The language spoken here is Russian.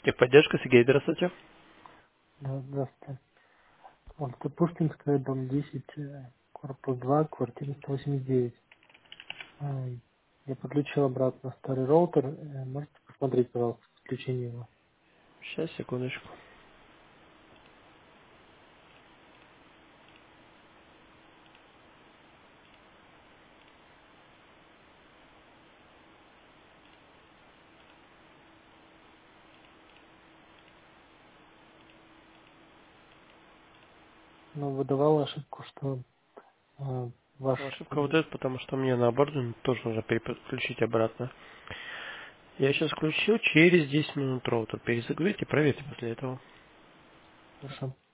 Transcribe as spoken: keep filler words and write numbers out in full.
Техподдержка, Сергей, здравствуйте. Да, здравствуйте. Вот это Пушкинская, дом десять, э, корпус два, квартира сто восемьдесят девять. А, Я подключил обратно старый роутер. э, Можете посмотреть, пожалуйста, подключение его? Сейчас, секундочку. Но выдавала ошибку, что э, ваш... Ошибка вот м, эта, потому что мне на борду тоже нужно переключить обратно. Я сейчас включил через десять минут роутер. Перезагрузите, проверьте после этого. Хорошо.